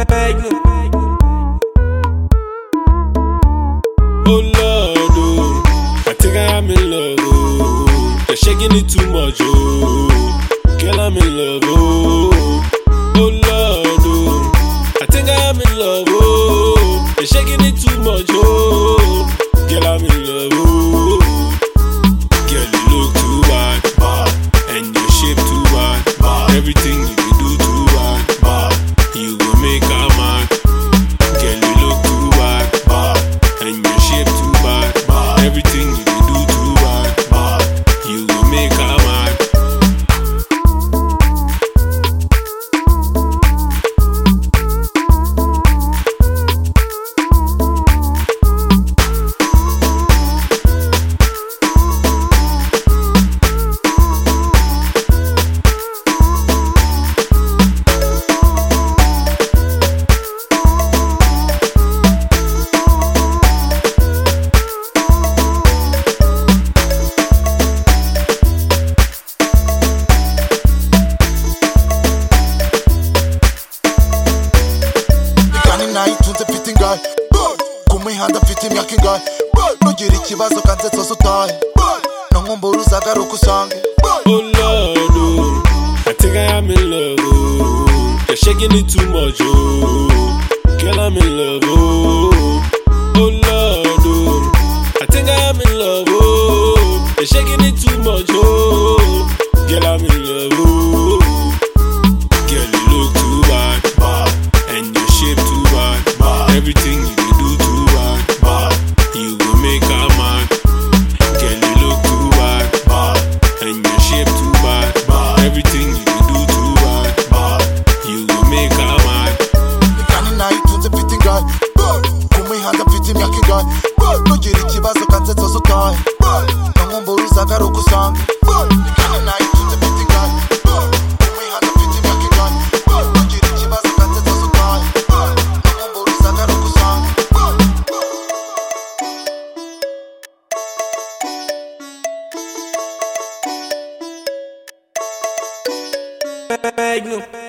Oh Lord, oh, I think I am in love, oh. You're shaking it too much, oh. Girl, I'm in love, oh. Oh Lord, oh, I think I am in love, oh. You're shaking it too much, oh. Girl, I'm in love, oh. Girl, you look too bad, and your shape too bad. Everything you do too bad. You gon' make her mad. Girl, you look too bad, and your shape too bad. Everything you do too bad. You gon' make her mad. kumihanda mfite imyaka ingahe nugira ikibazo kansetsa utahe nonkumbura uzagaruka usange. Oh Lord, oh, I think I am in love, oh. You're shaking it too much, oh. Girl, I'm in love, oh. Oh Lord, oh, I think I am in love, oh. You're shaking it too much, oh. Girl, I'm in love, oh. Girl, you look too bad, and your shape too bad. Everything you do too bad. You gon' make her mad. Girl, you look too bad, and your shape too bad. Everything you do too bad. You gon' make her mad. Kandi nayitunze mfite ingahe kumihanda mfite imyaka ingahe nugira ikibazo kansetsa utahe nonkumbura uzagaruka usange. Kandi nayitunze mfite ingahe kumihanda mfite imyaka ingahe nugira ikibazo kansetsa utahe nonkumbura uzagaruka usange. Magnum.